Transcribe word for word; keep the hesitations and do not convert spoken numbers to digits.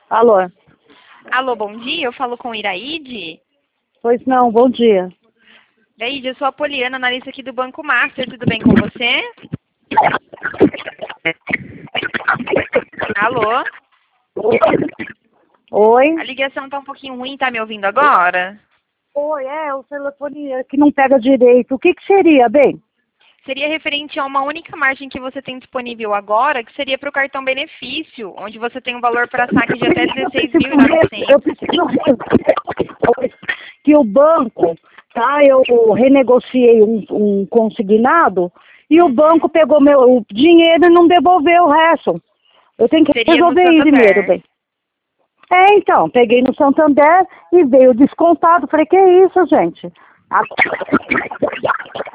Alô? Alô, bom dia, eu falo com Iraide. Pois não, bom dia. Iraide, eu sou a Poliana, analista aqui do Banco Master, tudo bem com você? Alô? Oi? A ligação tá um pouquinho ruim, tá me ouvindo agora? Oi, é, o telefone é que não pega direito. O que que seria, bem? Seria referente a uma única margem que você tem disponível agora, que seria para o cartão benefício, onde você tem um valor para saque de até dezesseis mil e novecentos. Eu preciso que o banco, tá? Eu renegociei um, um consignado e o banco pegou meu dinheiro e não devolveu o resto. Eu tenho que Seria no resolver isso Santander. primeiro, bem. É, então, peguei no Santander e veio descontado. Falei, que isso, gente?